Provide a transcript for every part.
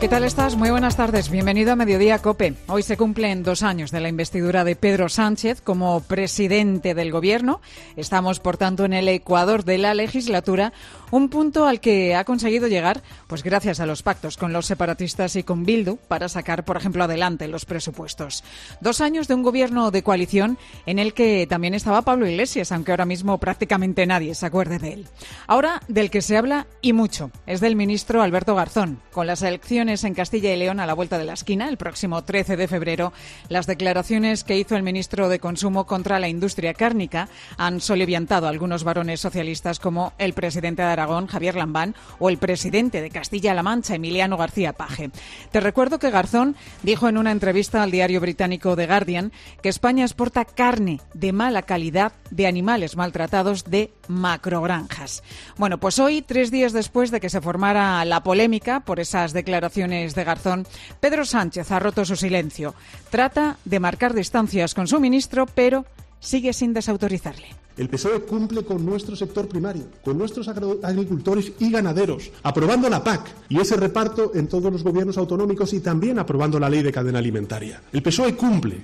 ¿Qué tal estás? Muy buenas tardes. Bienvenido a Mediodía COPE. Hoy se cumplen 2 años de la investidura de Pedro Sánchez como presidente del Gobierno. Estamos, por tanto, en el ecuador de la legislatura, un punto al que ha conseguido llegar pues gracias a los pactos con los separatistas y con Bildu para sacar, por ejemplo, adelante los presupuestos. 2 años de un gobierno de coalición en el que también estaba Pablo Iglesias, aunque ahora mismo prácticamente nadie se acuerde de él. Ahora, del que se habla y mucho, es del ministro Alberto Garzón. Con las elecciones en Castilla y León a la vuelta de la esquina, el próximo 13 de febrero, las declaraciones que hizo el ministro de Consumo contra la industria cárnica han soliviantado a algunos varones socialistas como el presidente de Aragón, Javier Lambán, o el presidente de Castilla-La Mancha, Emiliano García Paje. Te recuerdo que Garzón dijo en una entrevista al diario británico The Guardian que España exporta carne de mala calidad de animales maltratados de macrogranjas. Bueno, pues hoy, 3 días después de que se formara la polémica por esas declaraciones de Garzón, Pedro Sánchez ha roto su silencio. Trata de marcar distancias con su ministro, pero sigue sin desautorizarle. El PSOE cumple con nuestro sector primario, con nuestros agricultores y ganaderos, aprobando la PAC y ese reparto en todos los gobiernos autonómicos y también aprobando la ley de cadena alimentaria. El PSOE cumple.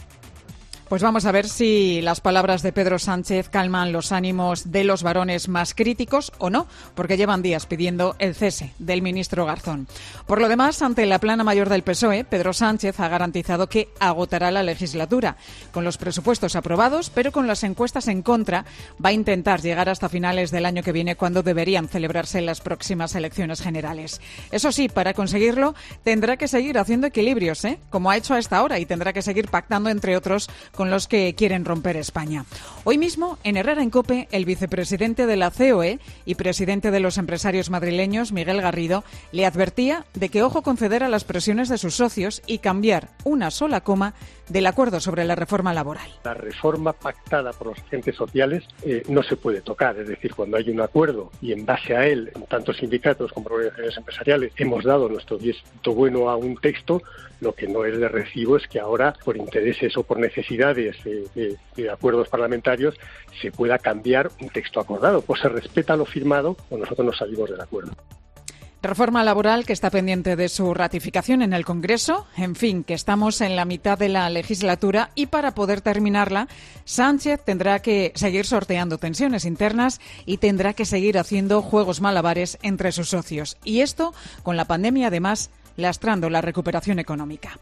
Pues vamos a ver si las palabras de Pedro Sánchez calman los ánimos de los varones más críticos o no, porque llevan días pidiendo el cese del ministro Garzón. Por lo demás, ante la plana mayor del PSOE, Pedro Sánchez ha garantizado que agotará la legislatura. Con los presupuestos aprobados, pero con las encuestas en contra, va a intentar llegar hasta finales del año que viene, cuando deberían celebrarse las próximas elecciones generales. Eso sí, para conseguirlo, tendrá que seguir haciendo equilibrios, como ha hecho hasta ahora, y tendrá que seguir pactando, entre otros, con los que quieren romper España. Hoy mismo, en Herrera en COPE, el vicepresidente de la COE y presidente de los empresarios madrileños, Miguel Garrido, le advertía de que ojo con ceder a las presiones de sus socios y cambiar una sola coma del acuerdo sobre la reforma laboral. La reforma pactada por los agentes sociales no se puede tocar, es decir, cuando hay un acuerdo y en base a él, tanto sindicatos como organizaciones empresariales, hemos dado nuestro visto bueno a un texto, lo que no es de recibo es que ahora, por intereses o por necesidades de acuerdos parlamentarios, se pueda cambiar un texto acordado. Pues se respeta lo firmado o nosotros nos salimos del acuerdo. Reforma laboral que está pendiente de su ratificación en el Congreso. En fin, que estamos en la mitad de la legislatura y para poder terminarla, Sánchez tendrá que seguir sorteando tensiones internas y tendrá que seguir haciendo juegos malabares entre sus socios. Y esto con la pandemia, además, lastrando la recuperación económica.